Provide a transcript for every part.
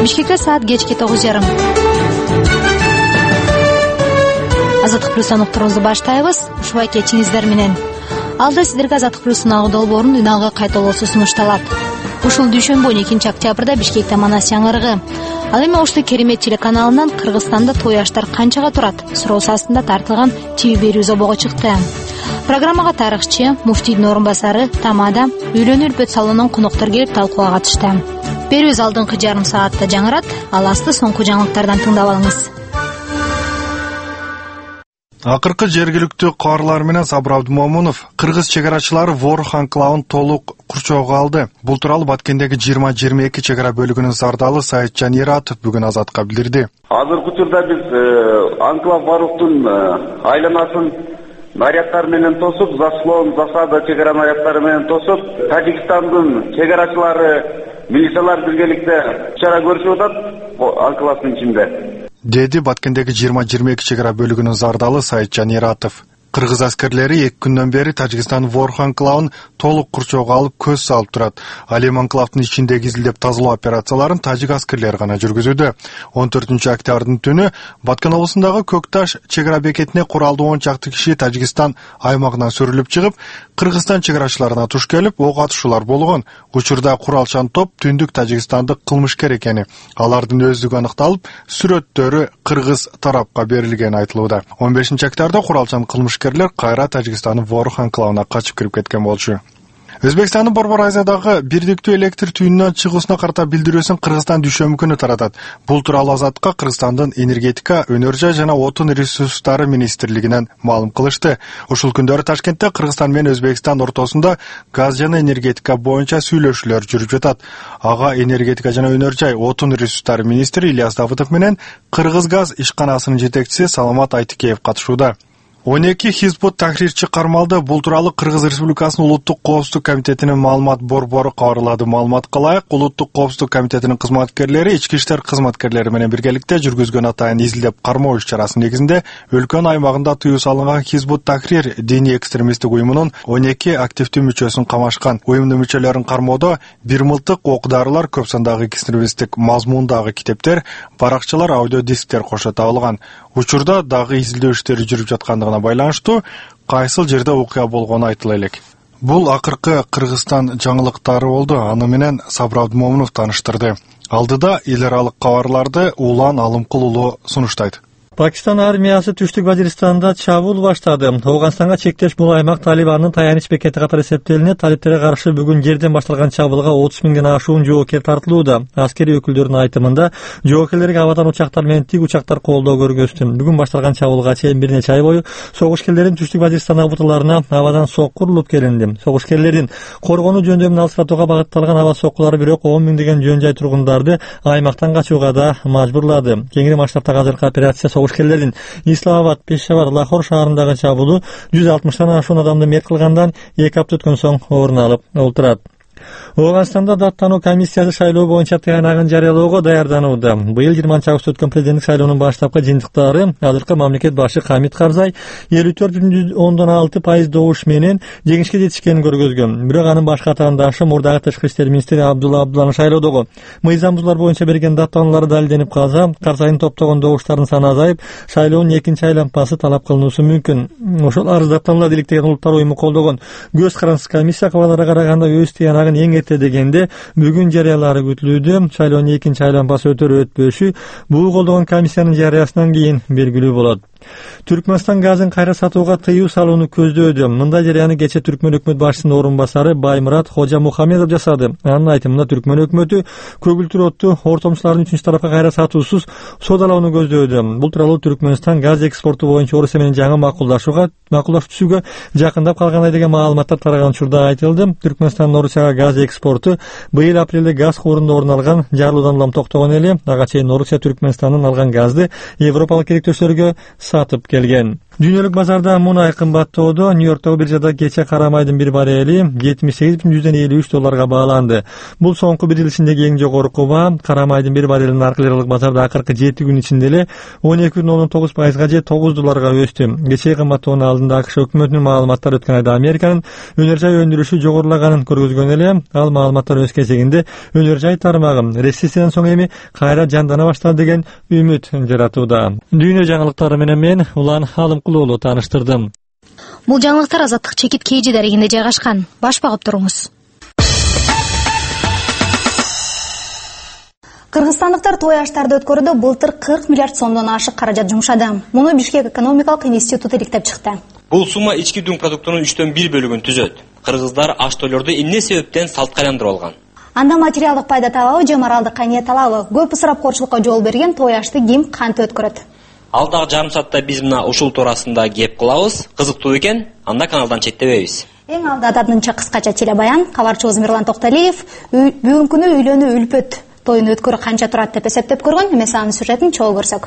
Бишкекте саат кечки 9:30. Азаттык плюстан уктуруубузду баштайбыз. Ушубай кечиңиздер менен. Алда сиздерге Азаттык плюстун ага долбоорунун үналгы кайталоосу сунушталат. Ушул дүйшөмбү 12 октябрда Бишкекте манас жаңырыгы. Ал эми Ошто Керемет телеканалынан Кыргызстанда той аштар канчага турат суроосу астында тартылган ТВ берүү зобого чыкты. Программага тарыхчы, муфтийдин орун басары Тамада, үйлөнүү үрпөт салонунун коноктор келип талкууга катышты. Берүүбүз алдыңкы жарым саатта жаңырат, ал асты соңку жаңылыктардан тыңдап алыңыз. Акыркы жергиликтүү каарлар менен Сабыр Абдымомунов кыргыз чегарачылары Ворух анклавын толук курчоого алды. Бул тууралуу Баткендеги 20-22 чегара бөлүгүнүн сардалы Саитжан Ератов бүгүн Азатка билдирди. Азыркы учурда биз анклав Ворухтун айланасын наряддар менен тосуп, заслон, засада чегара наряддары менен тосуп, Тажикстандын чегарачылары, милициялар биргеликте чара көрүшүп атат анклавдын ичинде. Деди Баткендеги 20-22 чегара бөлүгүнүн зардалы Саитжан Ератов. Кыргыз аскерлери 2 күндөн бери Тажикстан Ворух анклавын толук курчоого алып көз салып турат. Ал эми анклавдын ичиндеги изилдеп тазалоо операцияларын тажик аскерлери гана жүргүзүүдө. 14 октябрдын түнү Баткен облусундагы Көкташ чегара бекетине куралдуу 10 чакты киши Тажикстан аймагынан сүрүлүп чыгып, Кыргызстан чегарачыларына туш келип, ок атышуулар болгон. Учурда куралчан топ түндүк тажикстандык кылмышкер экени, алардын өздүгү аныкталып, сүрөттөрү кыргыз тарапка берилгени айтылууда. 15 октябрда куралчан кылмышкерлер кайра Тажикстандын Ворух анклавына качып кирип кеткен болчу. Өзбекстандын Борбор Азиядагы бирдиктүү электр түйүнүнөн чыгуусуна карата билдирүүсүн Кыргызстан дүйшөмбү күнү таратат. Бул тууралуу Азатка Кыргызстандын энергетика, өнөр жай жана отун ресурстары министрлигинен маалым кылышты. Ушул күндөрү Ташкентте Кыргызстан менен Өзбекстан ортосунда газ жана энергетика боюнча сүйлөшүүлөр жүрүп жатат. Ага энергетика жана өнөр жай отун ресурстары министри Ильяс Давыдов менен Кыргызгаз ишканасынын жетекчиси Саламат Айтыкеев катышууда. 12 Хизбут Тахрирчи кармалды. Бул тууралуу Кыргыз Республикасынын Улуттук коопсуздук комитетинин маалымат борбору кабарлады. Маалыматка ылайык, Улуттук коопсуздук комитетинин кызматкерлери ички иштер кызматкерлери менен биргеликте жүргүзгөн атайын изилдеп кармоо иш-чарасы негизинде өлкөнүн аймагында тыюу салынган Хизбут Тахрир диний экстремисттик уюмунун 12 активдүү мүчөсүн камашкан. Уюмдун мүчөлөрүн кармоодо бир мылтык, ок дарылар, көп сандагы экстремисттик мазмундагы китептер, баракчалар, аудио дисктер кошо табылган. Учурда дагы изилдөө иштери жүрүп жаткандыгына байланыштуу кайсыл жерде окуя болгону айтыла элек. Бул акыркы Кыргызстан жаңылыктары болду. Аны менен Сабыр Абдымомунов таныштырды. Алдыда эл аралык кабарларды Улан Алымкул уулу сунуштайт. Пакистан армиясы түштүк Вазиристанда чабуул баштады. Афганстанга чектеш бул аймак Талибандын таяныч бекети катары эсептелинип, талиптерге каршы бүгүн жерден башталган чабуулга 30 миңден ашуун жоокер тартылууда. Аскери өкүлдөрүнүн айтымында, жоокерлерге абадан учактар менен тик учактар колдоо көргөздү. Бүгүн башталган чабуулга чейин бир нече ай бою согушкерлердин түштүк Вазиристандагы буталарына абадан сокку урулуп келинди. Согушкерлердин коргонуу жөндөмүн алыстатууга багытталган аба соккулары бирок 10 миңдеген жөн жай тургундарды аймактан качууга да мажбурлады. Кеңири масштабтагы азыркы операция согушкерлердин Исламабад, Пешавар, Лахор шаарындагы чабуулу 160 ашуун адамды мерт кылгандан 2 апта өткөн соң орун алып отурат. Афганстанда даттануу комиссиясы шайлоо боюнча тыянагын жарыялоого даярданууда. Быйыл 20 августта өткөн президенттик шайлоонун баштапкы жыйынтыктары азыркы мамлекет башы Хамид Карзай 54,6% добуш менен жеңишке жетишкенин көргөзгөн. Бирок анын баш катаандашы мурдагы тышкы иштер министри Абдулла Абдулланын шайлоодогу мыйзам бузуулар боюнча берген даттануулары далилденип калса, Карзайдын топтогон добуштардын саны азайып, шайлоонун экинчи айланпасы талап кылынуусу мүмкүн. Ошол арыз даттанууларды иликтеген улуттар уюму колдогон көз карансыз комиссия кабарларга караганда өз тыянагын эң эрте дегенде бүгүн жарыялары күтүлүүдө. Шайлоонун экинчи айланпасы өтөр өтпөшү бул колдогон комиссиянын жарыясынан кийин белгилүү болот. Түркмөнстан газын кайра сатууга тыюу салууну көздөөдө. Мындай жарыяны кече Түркмөн өкмөт башчысынын орун басары Баймурат Хожа Мухамедов жасады. Анын айтымында Түркмөн өкмөтү көгүлтүр отту ортомчулардын үчүнчү тарапка кайра сатуусуз содалоону көздөөдө. Бул тууралуу Түркмөнстан газ экспорту боюнча Орусия менен жаңы макулдашууга түшүүгө жакындап калгандай деген маалыматтар тараган учурда айтылды. Түркмөнстандын Орусияга газ экспорту быйыл апрелде газ куурунда орун алган жарылуудан улам токтогон эле. Ага чейин Орусия Түркмөнстандын алган газды европалык керектөөчүлөргө сатып келген. Дүйнөлүк базарда мунай кымбаттоодо Нью-Йорктогу биржада кече кара майдын бир баррели $78,153 бааланды. Бул соңку бир жыл ичиндеги эң жогорку баа. Кара майдын бир баррелинин наркы базарда акыркы 7 күн ичинде эле 12,9%га же $9 өстү. Кечээ кымбаттоонун алдында АКШ өкмөтүнүн маалыматтары өткөн айда Американын өнөр жай өндүрүшү жогорулаганын көргөзгөн эле. Ал маалыматтар өз кезегинде өнөр жай тармагы рецессиядан соң эми кайра жандана баштады деген үмүт жаратууда. Дүйнө жаңылыктары менен мен Улан Алымкулуулу тааныштырдым. Бул жаңылыктар Азаттык чекит KG дарегинде жайгашкан. Баш багып туруңуз. Кыргызстандыктар той аштарды өткөрүүдө былтыр 40 миллиард сомдон ашык каражат жумшады. Муну Бишкек экономикалык институту иликтеп чыкты. Бул сумма ички дүң продуктунун 3/1 бөлүгүн түзөт. Кыргыздар аш тойлорду эмне себептен салтка айландырып алган? Анда материалдык пайда талабы же моралдык кайнет талабы, көп ысырапкорчулукка жол берген той ашты ким кантип өткөрөт? Алдагы жарым саатта биз мына ушул туурасында кеп кылабыз. Кызыктуу экен, анда каналдан четтебейбиз. Эң алда татынча кыскача телебаян. Кабарчыбыз Мирлан Токталиев бүгүнкү күнү үйлөнүү үлпөт тоюн өткөрүү канча турат деп эсептеп көргөн. Эмесе анын сюжетин чогуу көрсөк.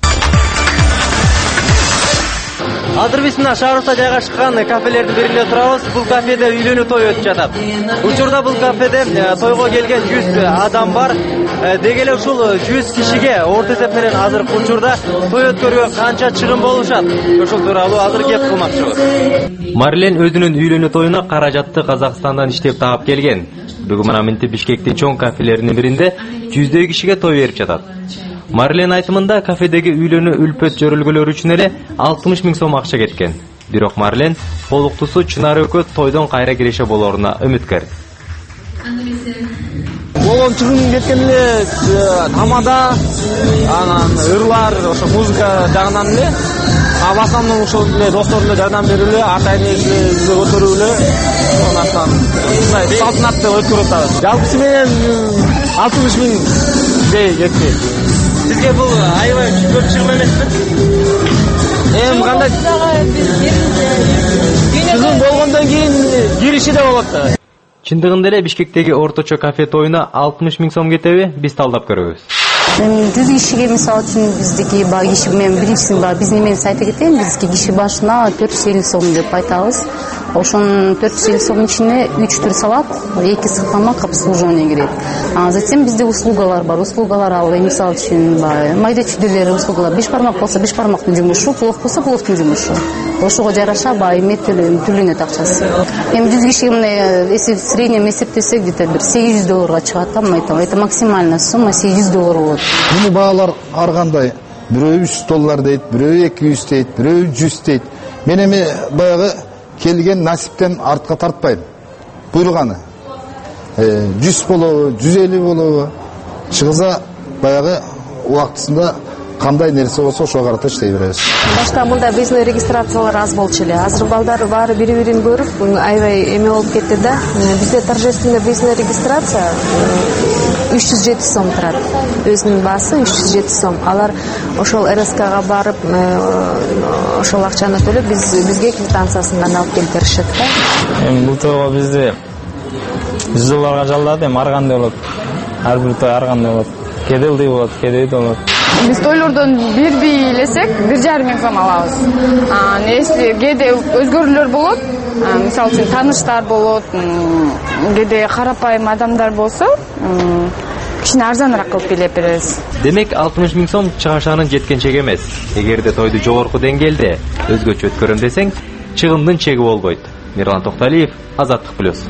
Азыр биз мына шаарыбызда жайгашкан кафелердин биринде турабыз. Бул кафеде үйлөнүү той өтүп жатат. Учурда бул кафеде тойго келген 100 адам бар. Деги эле ушул 100 кишиге орто эсеп менен азыркы учурда той өткөрүүгө канча чыгым болушат? Ошол тууралуу азыр кеп кылмакчыбыз. Марлен өзүнүн үйлөнүү тоюна каражатты Казакстандан иштеп таап келген. Бүгүн мына минтип Бишкектин чоң кафелеринин биринде 100 кишиге той берип жатат. Марлен айтымында кафедеги үйлөнүү үлпөт жөрөлгөлөр үчүн эле 60 000 сом акча кеткен. Бирок Марлен толуктусу Чынар экөө тойдон кайра киреше болоруна үмүткөр. Болгон чыгым кеткен эле тамада, анан ырлар, ошо музыка жагынан эле, в основном ошол эле достор эле жардам берип эле, атайын эле өтөрүп эле, ошондон мындай салтанатты өткөрүп атабыз. Жалпысы менен 60 000 кетти. Сизге бул аябай көп чыгым эмеспи? Эми кандай чыгым болгондон кийин кириши да болот да. Чындыгында эле Бишкектеги орточо кафе тоюна 60 000 сом кетеби? Биз талдап көрөбүз. 100 кишиге мисалы үчүн биздики киши менен биринчисин биз неменин айта кетейин, биздики киши башына 450 сом деп айтабыз. Ошонун 450 сомдун ичине 3 түр салат, 2 ысык тамак, обслуживание кирет. Затем бизде услугалар бар. Услугалар ал мисалы үчүн майда чүйдөлөр услугалар. 5 бармак болсо 5 бармактын жумушу, плов болсо пловдун жумушу. Ошого жараша эмет төлөнөт акчасы. Эми 100 кишиге мындай среднем эсептесек где-то бир $800 чыгат да, это максимальная сумма $800 болот. Муну баалар ар кандай. Бирөө $300 дейт, бирөө 200 дейт, бирөө 100 дейт. Мен эми баягы келген насиптен артка тартпайм. Буйруганы 100 болобу, 150 болобу, чыгса баягы убактысында кандай нерсе болсо ошого карата иштей беребиз. Башка мында бизнес регистрациялар аз болчу эле. Азыр балдар баары бири-бирин көрүп, аябай эме болуп кетти да. Бизде торжественный бизнес регистрация 307 сом турат. Өзүнүн баасы 307 сом. Алар ошол РСКга барып, ошол акчаны төлөп, бизге квитанциясын гана алып келип беришет да. Эми бул тойго бизде $100 жалдады, эми ар кандай болот. Ар бир той ар кандай болот. Кээде ылдый болот, кээде болот. Биз тойлордон бирди элесек 1,5 сом алабыз. Если кээде өзгөрүүлөр болот, мисалы үчүн тааныштар болот, кээде карапайым адамдар болсо, кичине арзаныраак кылып келип беребиз. Демек 60 000 сом чыгашанын жеткенчек эмес. Эгерде тойду жогорку деңгээлде өзгөчө өткөрөм десең, чыгымдын чеги болбойт. Мирлан Токталиев, Азаттык плюс.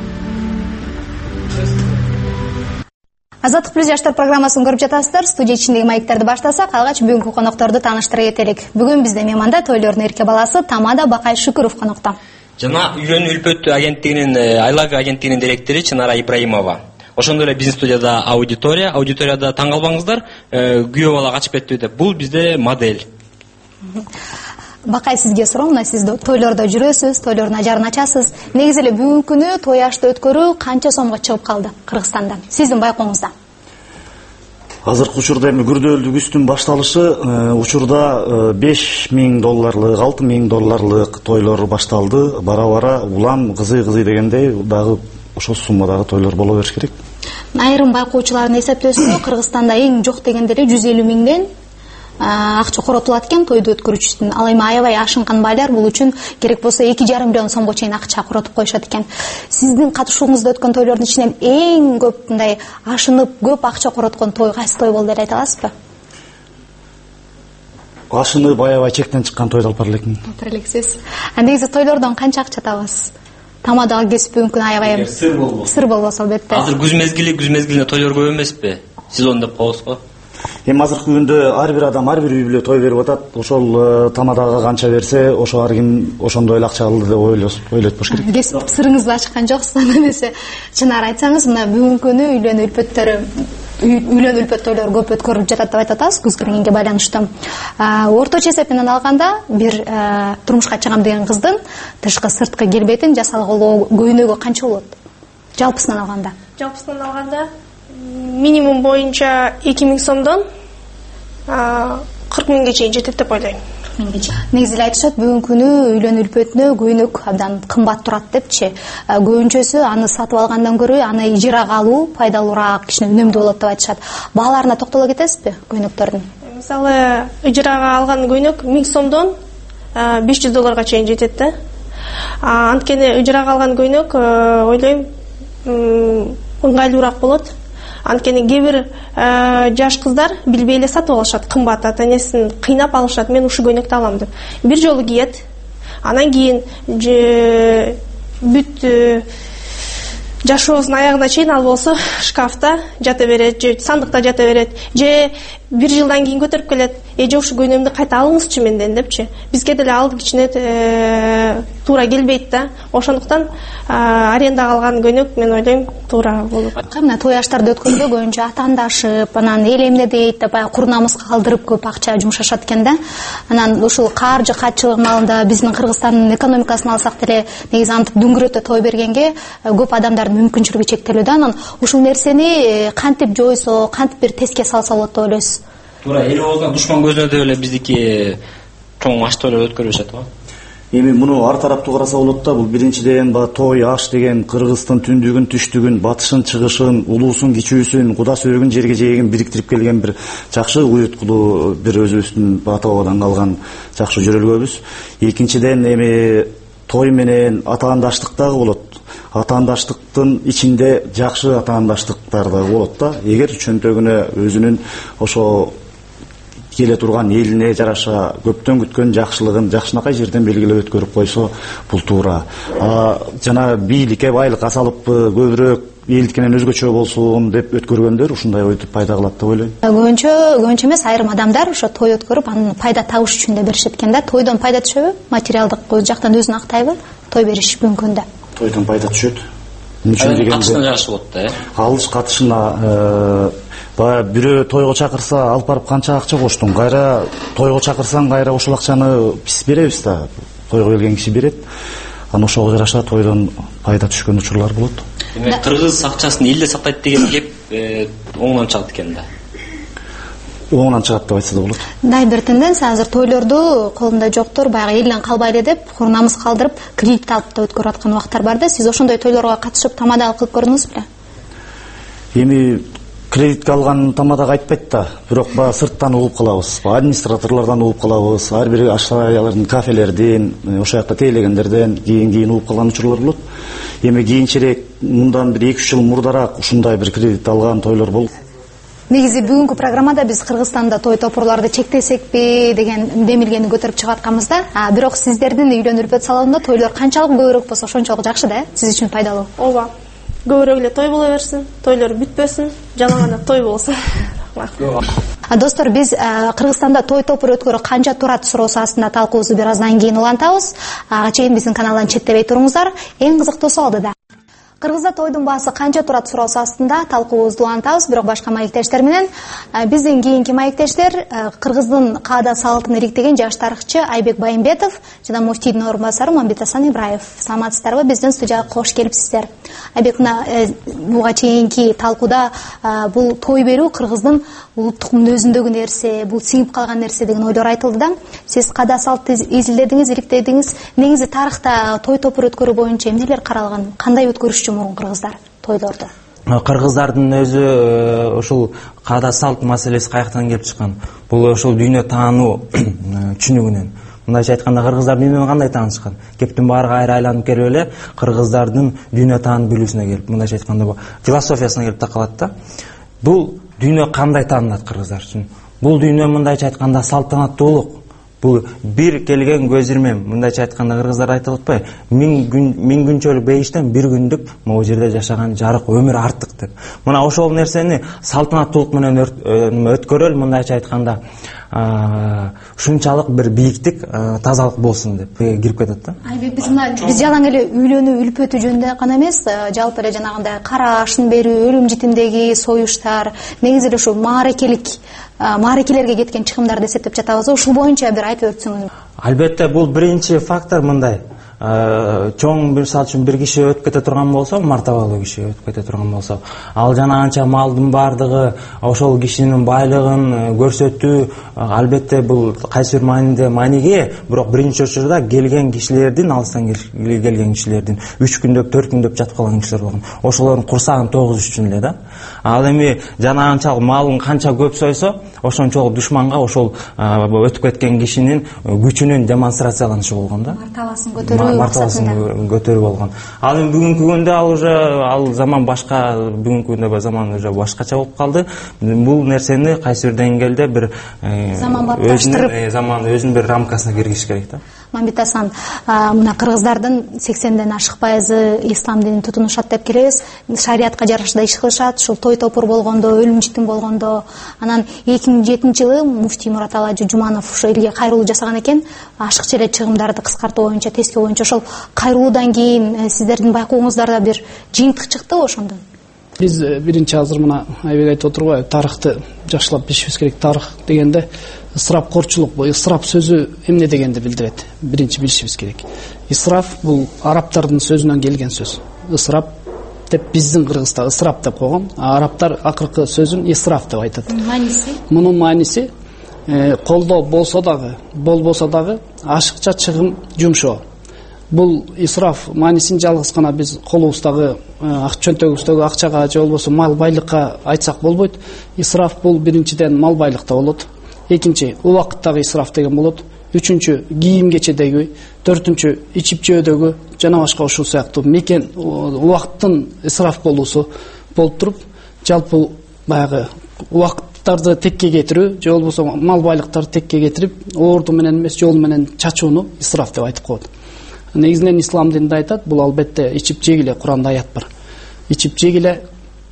Азаттык плюс жаштар программасын көрүп жатасыздар. Студия ичиндеги маектерди баштасак, алгач бүгүнкү конокторду тааныштыра кетелик. Бүгүн бизде мейманда тойлордун эрке баласы Тамада Бакай Шүкүров конокто. Жана үйлөнүү үлпөт агенттигинин Айлак агенттигинин директору Чынара Ибраимова. Ошондой эле биздин студияда аудиторияда таң калбаңыздар, күйөө бала качып кетти деп. Бул бизде модель. Бакай, сизге суроо, сиз тойлордо жүрөсүз, тойлордун ажарын ачасыз. Негизи эле бүгүнкү күнү той ашты өткөрүү канча сомго чыгып калды Кыргызстанда? Сиздин байкооңузда. Азыркы учурда эми күрдөөлүгүбүздүн башталышы учурда $5,000, $6,000 тойлор башталды. Бара-бара улам кызый дегендей дагы ошол суммадагы тойлор боло бериш керек. Айрым байкоочулардын эсептөөсүндө Кыргызстанда эң жок дегенде 150 000ден акча коротулат экен тойду өткөрүш үчүн. Ал эми аябай ашынган байлар бул үчүн керек болсо 2,5 миллион сомго чейин акча коротуп коюшат экен. Сиздин катышууңузда өткөн тойлордун ичинен эң көп мындай ашынып көп акча короткон той кайсы той болду деп айта аласызбы? Ашынып аябай чектен чыккан тойду алып бара элекмин. Алып элексиз. Негизи тойлордон канча акча табасыз? Тамадага кесип мүмкүн аябай сыр болбосо албетте. Азыр күз мезгилине тойлор көп эмеспи? Сезон деп коебуз го. Эми азыркы күндө ар бир адам ар бир үй бүлө той берип атат. Ошол тамадага канча берсе, ошо ар ким ошондой эле акча алды деп ойлойт болуш керек. Кесип сырыңызды ачкан жоксуз, эмесе чынар айтсаңыз, мына бүгүнкү күнү үйлөнүү үлпөт тойлор көп өткөрүлүп жатат деп айтат атасыз күз киргенге байланыштуу. Орточо эсеп менен алганда бир турмушка чыгам деген кыздын тышкы сырткы келбетин жасалгылоо көйнөгү канча болот? Жалпысынан алганда. Жалпысынан алганда минимум боюнча 2000 сомдон 40 миңге чейин жетет деп ойлойм. Негизи айтышат бүгүнкү күнү үйлөнүү үлпөтүнө көйнөк абдан кымбат турат депчи. Көбүнчөсү аны сатып алгандан көрө аны ижарага алуу пайдалуураак, кичине үнөмдүү болот деп айтышат. Бааларына токтоло кетесизби көйнөктөрдүн? Мисалы, ижарага алган көйнөк 1000 сомдон $500 чейин жетет да. Анткени ижарага алган көйнөк ойлойм ыңгайлуураак болот. Анткени кээ бир жаш кыздар билбей эле сатып алышат, кымбат, ата-энесин кыйнап алышат, мен ушул көйнөктү алам деп. Бир жолу кийет, анан кийин бүт жашоосунун аягына чейин ал болсо шкафта жата берет, же сандыкта жата берет, же бир жылдан кийин көтөрүп келет. Же ушул көйнөгүмдү кайта алыңызчы менден депчи. Бизге деле ал кичине туура келбейт да. Ошондуктан арендага алган көйнөк мен ойлойм туура болот. Мына той аштарды өткөндө көбүнчө атаандашып, анан эл эмне дейт деп кур намыска калтырып көп акча жумшашат экен да. Анан ушул каржы катчылык маалында биздин Кыргызстандын экономикасын алсак деле негизи антип дүңгүрөтө той бергенге көп адамдардын мүмкүнчүлүгү чектелүү да. Анан ушул нерсени кантип жойсо, кантип бир теске салса болот деп ойлойсуз? Туура эл оозуна душман көзүнө деп эле биздики чоң аш тойлор өткөрүшөт го. Эми муну ар тараптуу караса болот да. Бул биринчиден той аш деген Кыргыздын түндүгүн, түштүгүн, батышын, чыгышын, улуусун, кичүүсүн, куда сөргүн жерге жейген бириктирип келген бир жакшы уюткулуу бир өзүбүздүн ата бабадан калган жакшы жөрөлгөбүз. Экинчиден эми той менен атаандаштык дагы болот. Атаандаштыктын ичинде жакшы атаандаштыктар дагы болот да. Эгер чөнтөгүнө өзүнүн ошо келе турган элине жараша көптөн күткөн жакшылыгын жакшынакай жерден белгилеп өткөрүп койсо бул туура. Жана бийликке байлык асалыппы, көбүрөөк элдикенен өзгөчө болсун деп өткөргөндөр ушундай ойду пайда кылат деп ойлойм. Көбүнчө эмес, айрым адамдар ошо той өткөрүп анын пайда табыш үчүн да беришет экен да. Тойдон пайда түшөбү? Материалдык жактан өзүн актайбы? Той бериш бүгүнкү күндө. Тойдон пайда түшөт. Катышына жарашы болот да. Алыш катышына бирөө тойго чакырса алып барып канча акча коштуң, кайра тойго чакырсаң кайра ошол акчаны биз беребиз да. Тойго келген киши берет. Анан ошого жараша тойдон пайда түшкөн учурлар болот. Демек кыргыз акчасын элде сактайт деген кеп оңдон чыгат экен да. Оңунан чыгат деп айтса да болот. Дай бир тенденция азыр тойлорду колунда жоктор баягы элден калбай эле деп кур намыс калдырып кредит алып да өткөрүп аткан убактар бар да. Сиз ошондой тойлорго катышып тамада кылып көрдүңүз беле? Эми кредитке алган тамадага айтпайт да, бирок сырттан угуп калабыз, администраторлордон угуп калабыз, ар бир ашаялардын, кафелерден, ошол жакта тейлегендерден кийин угуп калган учурлар болот. Эми кийинчерээк мындан бир 2-3 жыл мурдараак ушундай бир кредит алган тойлор болду. Негизи бүгүнкү программада биз Кыргызстанда той топурларды чектесекпи деген демилгени көтөрүп чыгып атканбыз да. Бирок сиздердин үйлөнүү үлпөт салонунда тойлор канчалык көбүрөөк болсо ошончолук жакшы да, сиз үчүн пайдалуу. Ооба. Көбүрөөк эле той боло берсин, тойлор бүтпөсүн, жана гана той болсун. Достор, биз Кыргызстанда той топур өткөрүү канча турат суроосу астында талкуубузду бир аздан кийин улантабыз. Ага чейин биздин каналдан четтебей туруңуздар. Эң кызыктуусу алдыда. Кыргызда тойдун баасы канча турат суроосу астында талкуубузду улантабыз, бирок башка маектештер менен. Биздин кийинки маектештер Кыргыздын каада салтын ириктеген жаш тарыхчы Айбек Байымбетов жана муфтийдин орун басары Мамбет Асан Ибраев. Саламатсыздарбы? Биздин студияга кош келипсиздер. Айбек, буга чейинки талкууда бул той берүү Кыргыздын улуттук мүнөзүндөгү нерсе, бул сиңип калган нерсе деген ойлор айтылды да. Сиз каада салтты изилдедиңиз, ириктедиңиз. Негизи тарыхта той топур өткөрүү боюнча эмнелер каралган? Кандай өткөрүшчү мурун кыргыздар тойлорду? кыргыздардын өзү ушул каада салт маселеси каяктан келип чыккан? Бул ошол дүйнө таануу түшүнүгүнөн. Мындайча айтканда кыргыздар дүйнөнү кандай таанышкан? Кептин баары кайра айланып келип эле кыргыздардын дүйнө таануу билүүсүнө келип, мындайча айтканда философиясына келип такалат да. Бул дүйнө кандай таанылат кыргыздар үчүн? Бул дүйнө мындайча айтканда салтанаттуулук. Бул бир келген көз ирмем, мындайча айтканда кыргыздар айтып атпайбы? 1000 күнчөлүк бейиштен бир күндүк могу жерде жашаган жарык өмүр артык деп. Мына ошол нерсени салтанаттуулук менен өткөрөлү, мындайча айтканда ушунчалык бир бийиктик, тазалык болсун деп кирип кетет да. Биз жалаң эле үйлөнүү үлпөтү жөнүндө гана эмес, жалпы эле жанагындай карашын берүү, өлүм житимдеги союштар, негизи эле ушу маарекелерге кеткен чыгымдарды эсептеп жатабыз. Ушул боюнча бир айтып өтсөңүз. Албетте, бул биринчи фактор мындай. Чоң мисалы үчүн бир киши өтүп кете турган болсо, мартабалуу киши өтүп кете турган болсо, ал жана анча малдын бардыгы ошол кишинин байлыгын көрсөтүү, албетте бул кайсы бир мааниге, бирок биринчи очурда келген кишилердин, алыстан келген кишилердин 3 күндөп, 4 күндөп жатып калган кишилер болгон. Ошолордун курсагын тогуз үчүн эле да. Ал эми жана анчалык малын канча көп сойсо, ошончолук душманга ошол өтүп кеткен кишинин күчүнүн демонстрацияланышы болгон да. Мартабасын көтөрүү болгон. Ал эми бүгүнкү күндө ал заман башка, бүгүнкү күндө заман уже башкача болуп калды. Бул нерсени кайсы бир деңгээлде бир өзүнүн бир рамкасына киргизиш керек да. Мамбет Асан, мына кыргыздардын 80ден ашык пайызы ислам динин тутунушат деп келебиз. Шариатка жараша да иш кылышат. Ушул той топур болгондо, өлүм житим болгондо, анан 2007-жылы муфтий Мураталы Жуманов ошо элге кайрылуу жасаган экен. Ашыкча эле чыгымдарды кыскартуу боюнча, тескөө боюнча. Ошол кайрылуудан кийин сиздердин байкооңуздарда бир жыйынтык чыктыбы ошондон? Биз биринчи азыр мына Айбек айтып отурбайбы, тарыхты жакшылап билишибиз керек. Тарых дегенде ысырапкорчулук, бул ысырап сөзү эмне дегенди билдирет. Биринчи билишибиз керек. Исраф бул арабтардын сөзүнөн келген сөз. Ысырап деп биздин Кыргызда ысырап деп койгон, арабтар акыркы сөзүн исраф деп айтат. Мааниси? Мунун мааниси колдоо болсо дагы, болбосо дагы ашыкча чыгым жумшоо. Бул исраф маанисин жалгыз гана биз колубуздагы чөнтөгүбүздөгү акчага же болбосо мал байлыкка айтсак болбойт. Исраф бул биринчиден мал байлыкта болот. Экинчи убакыттагы исраф деген болот. Үчүнчү кийим кечедеги, төртүнчү ичип жөөдөгү жана башка ушул сыяктуу мекен убакыттын исраф болуусу болуп туруп, жалпы баягы убакыттарды текке кетирүү же болбосо мал байлыктарды текке кетирип, орду менен эмес жол менен чачууну исраф деп айтып коет. Негизинен ислам дининде айтат, бул албетте ичип жегиле, Куранда аят бар. Ичип жегиле,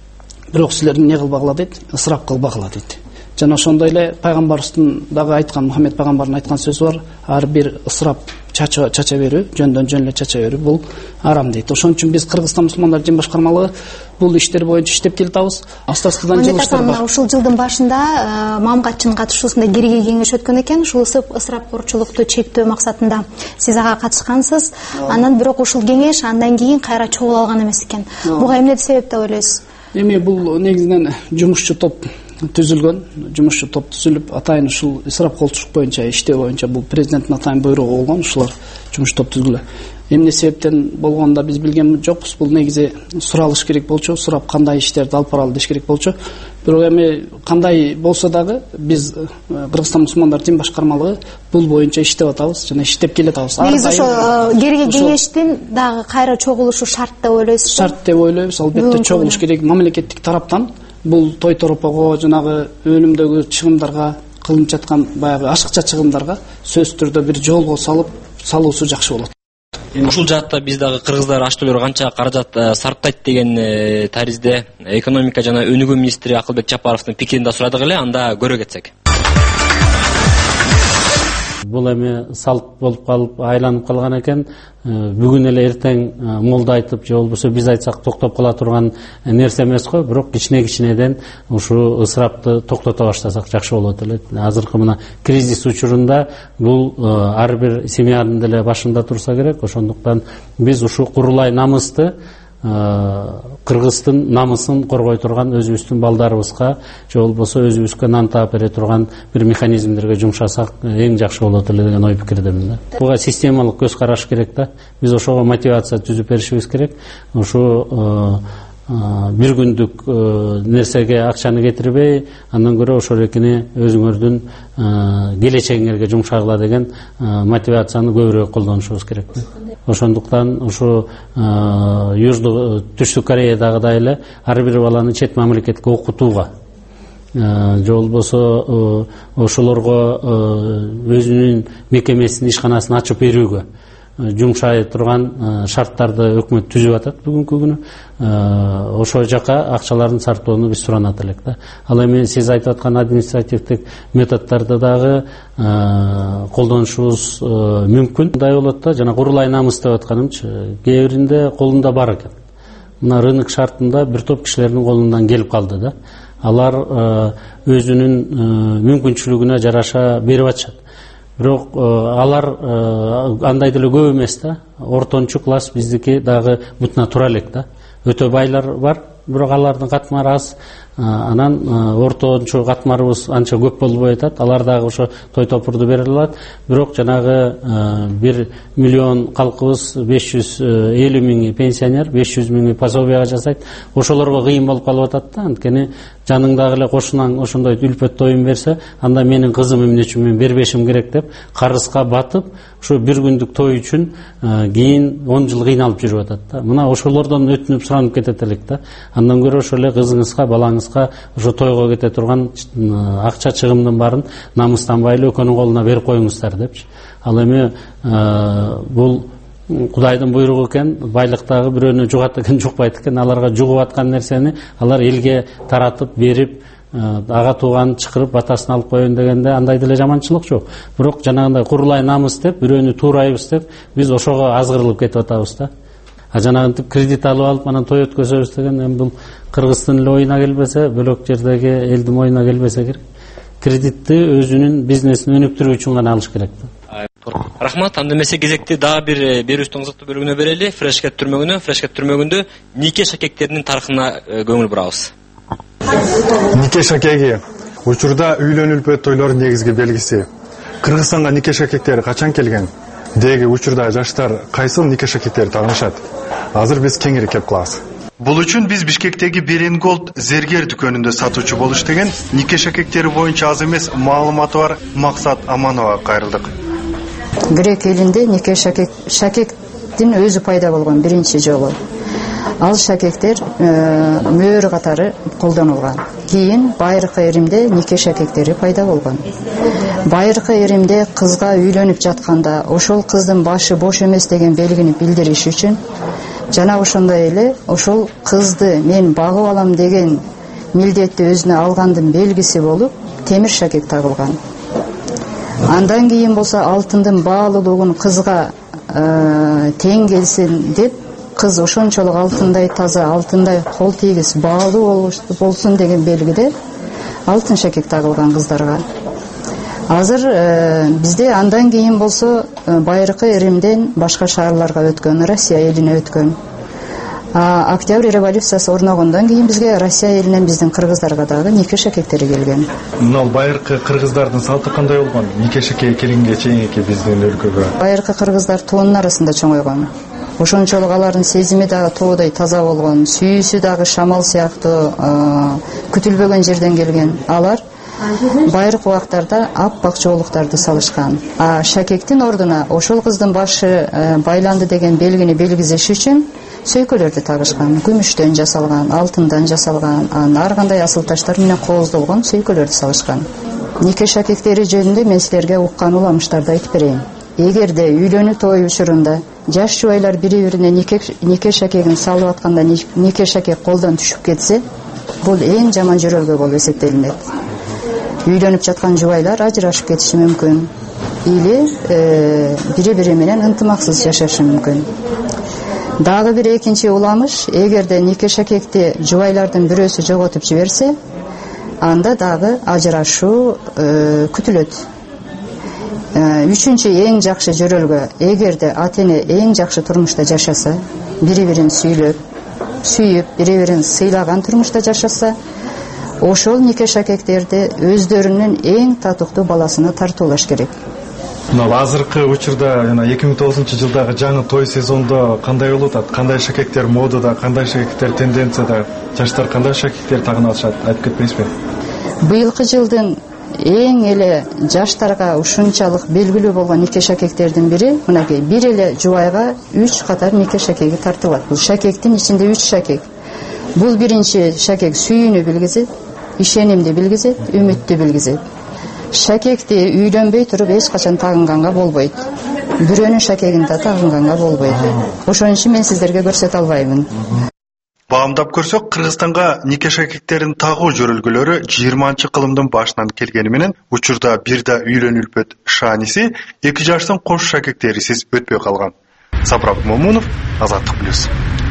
бирок силер эмне кылбагыла дейт, ысырап кылбагыла дейт. Жана ошондой эле пайгамбарыбыздын дагы айткан, Мухаммед пайгамбардын айткан сөзү бар, ар бир ысырап чача берүү, жөндөн жөн эле чача берүү бул арам дейт. Ошон үчүн биз Кыргызстан мусулмандар дин башкармалыгы бул иштер боюнча иштеп келатабыз. Астастыдан жылыштар бар. Ушул жылдын башында мамгатчынын катышуусунда кирги кеңеш өткөн экен. Ушул ысырапкорчулукту чектөө максатында сиз ага катышкансыз. Анан бирок ушул кеңеш андан кийин кайра чогула алган эмес экен. Буга эмне себеп деп ойлойсуз? Эми бул негизинен жумушчу топ түзүлгөн, жумушчу топ түзүлүп, атайын ушул ысырапкорчулук боюнча иштөө боюнча бул президенттин атайын буйругу болгон, ушулар жумуш топ түзүлгөн. Эмне себептен болгонун биз билген жокпуз. Бул негизи суралыш керек болчу, сурап кандай иштерди алып баралы деш керек болчу. Бирок эми кандай болсо дагы биз Кыргызстан мусулмандар дин башкармалыгы бул боюнча иштеп атабыз жана иштеп келатабыз. Негизи ошо кирги кеңештин дагы кайра чогулушу шарт деп ойлойсузбу? Шарт деп ойлойбуз. Албетте чогулуш керек. Мамлекеттик тараптан бул той торопого, жанагы өлүмдөгү чыгымдарга, кылынып жаткан баягы ашыкча чыгымдарга сөзсүз түрдө бир жолго салуусу жакшы болот. Ушул жаатта биз дагы кыргыздар аштөлөр канча каражат сарптайт деген таризде экономика жана өнүгүү министри Акылбек Жапаровдун пикирин да сурадык эле, анда көрө кетсек. Бул эми салт болуп калып айланып калган экен. Бүгүн эле эртең молда айтып же болбосо биз айтсак токтоп кала турган нерсе эмес го, бирок кичинеден ушу ысырапты токтото баштасак жакшы болот эле. Азыркы мына кризис учурунда бул ар бир семьянын деле башында турса керек. Ошондуктан биз ушу курулай намысты, Кыргыздын намысын коргой турган, өзүбүздүн балдарыбызга же болбосо өзүбүзгө нан таап бере турган бир механизмдерге жумшасак эң жакшы болот эле деген ой пикирдемин да. Буга системалык көз караш керек да. Биз ошого мотивация түзүп беришибиз керек. Ушу бир күндүк нерсеге акчаны кетирбей, андан көрө ошол экини өзүңөрдүн келечегиңерге жумшагыла деген мотивацияны көбүрөөк колдонушубуз керек. Ошондуктан ушу Түштүк Кореядагыдай эле ар бир баланы чет мамлекетке окутууга же болбосо ошолорго өзүнүн мекемесин, ишканасын ачып берүүгө жумшай турган шарттарды өкмөт түзүп атат бүгүнкү күнү. Ошол жака акчаларын сарптоону биз суранат элек да. Ал эми сиз айтып аткан административдик методдорду дагы колдонушубуз мүмкүн. Мындай болот да, жана курулай намыс деп атканымчы, кээ биринде колунда бар экен. Мына рынок шартында бир топ кишилердин колунан келип калды да. Алар өзүнүн мүмкүнчүлүгүнө жараша берип атышат. Бирок алар андай деле көп эмес да. Ортончу класс биздики дагы бутуна тура элек да. Өтө байлар бар, бирок алардын катмары аз. Анан ортончу катмарыбыз анча көп болбой атат. Алар дагы ошо той топурду бере алат. Бирок жанагы 1 миллион калкыбыз 550 миңи пенсионер, 500 миңи пособияга жасайт. Ошолорго кыйын болуп калып атат да. Анткени жаныңдагы эле кошунаң ошондой үлпөт тоюн берсе, анда менин кызым эмне үчүн мен бербешим керек деп карызга батып, ошо бир күндүк той үчүн кийин 10 жыл кыйналып жүрүп атат да. Мына ошолордон өтүнүп суранып кетет элек да. Андан көрө ошол эле кызыңызга, балаңызга ошо тойго кете турган акча чыгымдын баарын намыстанбай эле экөөнүн колуна берип коюңуздар депчи. Ал эми бул Кудайдын буйругу экен, байлыктагы бирөөнү жугат экен, жукпайт экен. Аларга жугуп аткан нерсени алар элге таратып берип, ага тууган чакырып батасын алып коеюн дегенде андай деле жаманчылык жок. Бирок жанагындай курулай намыс деп, бирөөнү туурайбыз деп, биз ошого азгырылып кетип атабыз да. Жанагынтип кредит алып алып, анан той өткөзөбүз деген эми бул Кыргыздын эле оюна келбесе, бөлөк жердеги элдин оюна келбесе керек. Кредитти өзүнүн бизнесин өнүктүрүү үчүн гана алыш керек да. Рахмат. Анда эмесе кезекти дагы бир берүүбүздүн кызыктуу бөлүгүнө берели. Фрешкет түрмөгүндө нике шакектеринин тарыхына көңүл бурабыз. Нике шакеги учурда үйлөнүлпөт тойлордун негизги белгиси. Кыргызстанга нике шакектери качан келген? Деги учурда жаштар кайсыл нике шакектерди тагынышат? Азыр биз кеңири кеп кылабыз. Бул үчүн биз Бишкектеги Берен Голд зергер дүкөнүндө сатуучу болуш деген нике шакектери боюнча аз эмес маалыматы бар Максат Амановага кайрылдык. Грек элинде нике шакектин өзү пайда болгон биринчи жолу. Ал шакектер мөөр катары колдонулган. Кийин Байыркы Римде нике шакектери пайда болгон. Байыркы Римде кызга үйлөнүп жатканда ошол кыздын башы бош эмес деген белгини билдириш үчүн жана ошондой эле ошол кызды мен багып алам деген милдетти өзүнө алгандын белгиси болуп темир шакек тагылган. Андан кийин болсо алтындын баалуулугун кызга тең келсин деп кыз ошончолук алтындай таза, алтындай кол тийгис баалуу болсун деген белгиде алтын шакек тагылган кыздарга. Азыр бизде андан кийин болсо Байыркы Римден башка шаарларга өткөн, Россия элине өткөн. Октябрь революциясы орногондон кийин бизге Россия элинен биздин кыргыздарга дагы нике шакектери келген. Мына байыркы кыргыздардын салты кандай болгон? Нике шакеги келинге чейинки биздин өлкөгө. Байыркы кыргыздар тоонун арасында чоңойгон. Ошончолук алардын сезими дагы тоодой таза болгон, сүйүүсү дагы шамал сыяктуу күтүлбөгөн жерден келген. Алар байыркы убактарда аппак жоолуктарды салышкан. Шакектин ордуна ошол кыздын башы байланды деген белгини белгизиш үчүн сөйкөлөрдү тагышкан. Күмүштөн жасалган, алтындан жасалган, ар кандай асыл таштар менен кооздолгон сөйкөлөрдү салышкан. Нике шакектери жөнүндө мен силерге уккан уламыштарды айтып берейин. Эгерде үйлөнүү той учурунда жаш жубайлар бири-бирине нике шакегин салып атканда нике шакек колдон түшүп кетсе, бул эң жаман жөрөлгө болуп эсептелинет. Үйлөнүп жаткан жубайлар ажырашып кетиши мүмкүн. Или бири-бири менен ынтымаксыз жашашы мүмкүн. Дагы бир экинчи уламыш, эгерде нике шакекти жубайлардын бирөөсү жоготуп жиберсе, анда дагы ажырашуу күтүлөт. Үчүнчү эң жакшы жөрөлгө, эгерде ата-эне эң жакшы турмушта жашаса, бири-бирин сүйүп, бири-бирин сыйлаган турмушта жашаса, ошол нике шакектерди өздөрүнүн эң татыктуу баласына тартуулаш керек. мына азыркы учурда жана 2009-жылдагы жаңы той сезондо кандай болуп атат? Кандай шакектер модада, кандай шакектер тенденцияда, жаштар кандай шакектер тагына алышат? Айтып кетпейсизби? Быйылкы жылдын эң эле жаштарга ушунчалык белгилүү болгон нике шакектердин бири мынакей бир эле жубайга 3 катар нике шакеги тартылат. Бул шакектин ичинде 3 шакек. Бул биринчи шакек сүйүүнү билгизет, ишенимди билгизет, үмүттү билгизет. Шакекти үйлөнбөй туруп эч качан тагынганга болбойт. Бирөөнүн шакегин да тагынганга болбойт. Ошон үчүн мен сиздерге көрсөтө албаймын. Баамдап көрсөк, Кыргызстанга нике шакектерин тагуу жөрөлгөлөрү 20-кылымдын башынан келгени менен учурда бир да үйлөнүлбөт шааниси 2 жаштын кош шакектерисиз өтпөй калган. Сапарбек Момунов, Азаттык плюс.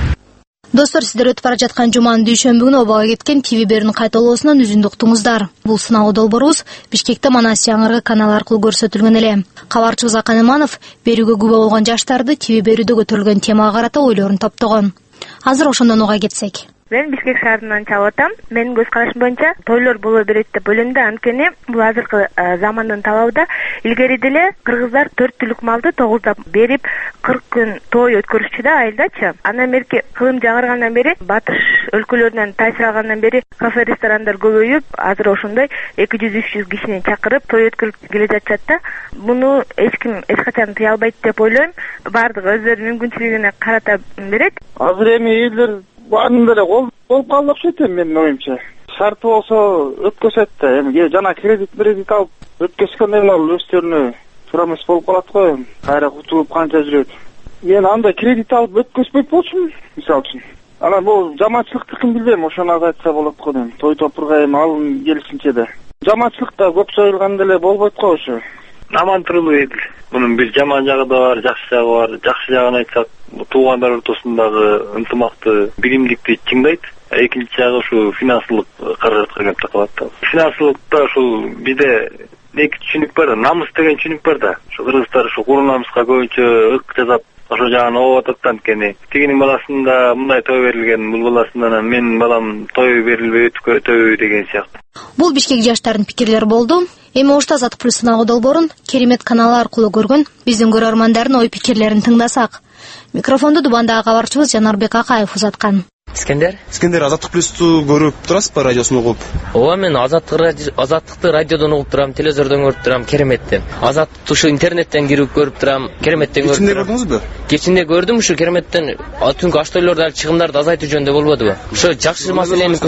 Достор, сиздер өтүп бара жаткан жуманын дүйшөмбү күнү обага кеткен ТВ берүүнүн кайталоосунан үзүндү уктуңуздар. Бул сыноо долбоорубуз Бишкекте Манас Яңыргы каналы аркылуу көрсөтүлгөн эле. Кабарчыбыз Акан Иманов берүүгө күбө болгон жаштарды ТВ берүүдө көтөрүлгөн темага карата ойлорун топтогон. Азыр ошондон уга кетсек. Мен Бишкек шаарынан чалып атам. Менин көз карашым боюнча тойлор боло берет деп ойлойм да, анткени бул азыркы замандын талабыда. Илгери деле кыргыздар 4 түлүк малды 9дап берип 40 күн той өткөрүшчү да айылдачы. Андан берки кылым жагыргандан бери, батыш өлкөлөрүнөн таасир алгандан бери кафе ресторандар көбөйүп, азыр ошондой 200-300 кишини чакырып той өткөрүп келе жатышат да. Муну эч ким эч качан тыя албайт деп ойлойм. Бардыгы өздөрүнүн мүмкүнчүлүгүнө карата берет. Азыр эми элдер баарын деле болуп калды окшойт менин оюмча. Шарты болсо өткөзөт да, эми жана кредит алып өткөзгөндө ал өздөрүнө туура эмес болуп калат го. Кайра кутулуп канча жүрөт. Мен андай кредит алып өткөзбөйт болчумун, мисалы үчүн. Анан бул жаманчылыктыкын билбейм, ошону айтса болот го дейм. Той топурга эми алын келишинче да. Жаманчылык да көп жайылган деле болбойт го ошо. Аман турулуу эдил. Мунун бир жаман жагы да бар, жакшы жагы бар. Жакшы жагын айтсак, туугандар ортосундагы ынтымакты, биримдикти чыңдайт. Экинчи жагы ушу финансылык каражатка келип такалат да. Финансылыкта ушул бизде эки түшүнүк бар, намыс деген түшүнүк бар да. Ушу кыргыздар ушу куру намыска көбүнчө ык жасап, ошо жагын обоп атат анткени. Тигинин баласында мындай той берилген, бул баласында менин балам той берилбей өтөбөй деген сыяктуу. Бул Бишкек жаштарынын пикирлери болду. Эми ошто Азаттык плюс сыноо долбоорун Керемет каналы аркылуу көргөн биздин көрөрмандардын ой пикирлерин тыңдасак. Микрофонду Дубандагы кабарчыбыз Жанарбек Акаев узаткан. Искендер, Азаттык плюсту көрүп турасызбы, радиосун угуп? Ооба, мен Азаттыкты радиодон угуп турам, телевизордон көрүп турам, Кереметтен. Азаттыкты ушу интернеттен кирип көрүп турам, Кереметтен көрүп турам. Кечинде көрдүңүзбү? Кечинде көрдүм, ушу Кереметтен түнкү аш тойлордо чыгымдарды азайтуу жөнүндө болбодубу? Ошо жакшы маселени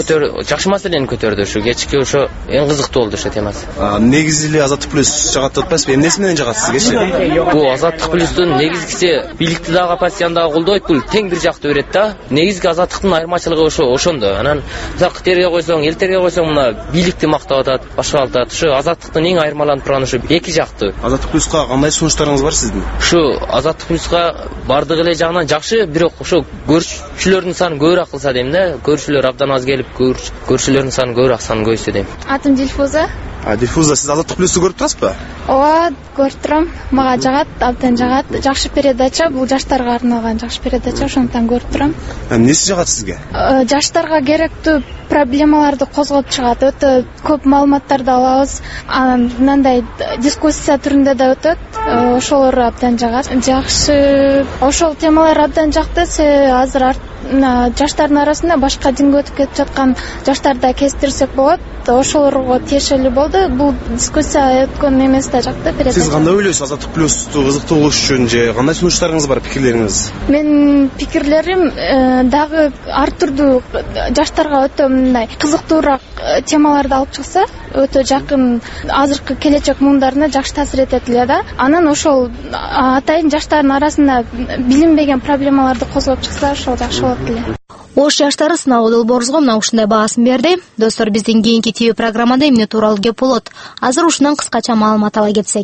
көтөрдү, ушу кечки ошо эң кызыктуу болду ошо темасы. Негизи эле Азаттык плюс жагат деп атпайсызбы? Эмнеси менен жагат сизгечи? Бул Азаттык плюстун негизгиси бийликти дагы оппозицияны дагы колдойт, бул тең бир жактуу берет да. Негизги Азаттыктын айырмачылыгы ошондо. Анан терге койсоң, элтерге койсоң, мына бийликти мактап атат, башка атат. Ушу Азаттыктын эң айырмаланып турганы ушу эки жактуу. Азаттык плюска кандай сунуштарыңыз бар сиздин? Ушу Азаттык плюска бардык эле жагынан жакшы, бирок ошо көрүүчүлөрдүн санын көбүрөөк кылса дейм да. Көрүүчүлөр абдан аз келип, көрүүчүлөрдүн санын көбүрөөк көбөйтсө дейм. Атым Дилфуза. Дилфуза, сиз Азаттык плюсту көрүп турасызбы? Ооба, көрүп турам. Мага жагат, абдан жагат. Жакшы передача, бул жаштарга арналган жакшы передача, ошондон көрүп турам. Эмнеси жагат сизге? Жаштарга керектүү проблемаларды козгоп чыгат. Өтө көп маалыматтарды алабыз. Анан мындай дискуссия түрүндө да өтөт. Ошолор абдан жагат. Жакшы. Ошол темалар абдан жакты. Азыр жаштардын арасында башка динге өтүп кетип жаткан жаштарды кездирсек болот. Ошолорго тиешелүү болду. Бул дискуссия өткөн эмес да жакты. Сиз кандай ойлойсуз? Азаттык плюсту кызыктуу болуш үчүн же кандай сунуштарыңыз бар, пикирлериңиз? Менин пикирлерим дагы ар түрдүү жаштарга өтө мындай кызыктуураак темаларды алып чыкса, өтө жакын азыркы келечек муундарына жакшы таасир этет эле да. Анан ошол атайын жаштардын арасында билинбеген проблемаларды козгоп чыкса, ошол жакшы болот эле. Ош жаштары сыноо долбоорубузга мына ушундай баасын берди. Достор, биздин кийинки ТВ программада эмне тууралуу кеп болот? Азыр ушундан кыскача маалымат ала кетсек.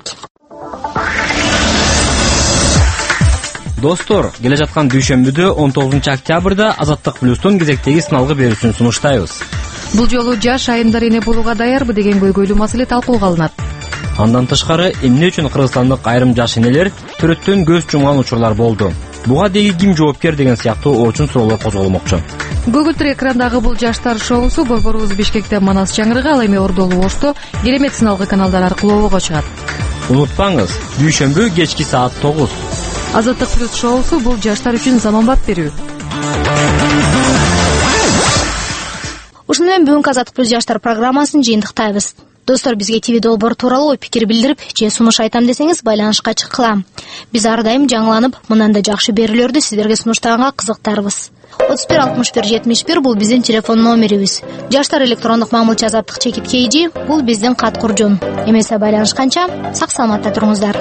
Достор, келе жаткан дүйшөмбүдө 19 октябрда Азаттык плюстун кезектеги сыналгы берүүсүн сунуштайбыз. Бул жолу жаш айымдар эне болууга даярбы деген көйгөйлүү маселе талкууга алынат. Андан тышкары, эмне үчүн кыргызстандык айрым жаш энелер төрөттөн көз жумган учурлар болду? Буга деги ким жоопкер деген сыяктуу оочун суроолор козголмокчу. Көгүлтүр экрандагы бул жаштар шоусу борборубуз Бишкекте Манас Чаңырга, ал эми Ордолу Ошто, Керемет сыналгы каналдар аркылуу обого чыгат. Унутпаңыз, дүйшөмбү кечки саат 9. Азаттык плюс шоусу бул жаштар үчүн заманбап берүү. Ушуну менен бүгүнкү Азаттык плюс жаштар программасын жыйынтыктайбыз. Достор, бизге ТВ долбоор тууралуу ой пикир билдирип, же сунуш айтам десеңиз байланышка чыккыла. Биз ар дайым жаңыланып, мындан да жакшы берүүлөрдү сиздерге сунуштаганга кызыктарбыз. 31 бул биздин телефон номерибиз. Жаштар электрондук мамылча азаттык _KG бул биздин кат куржун. Эмесе байланышканча сак саламатта туруңуздар.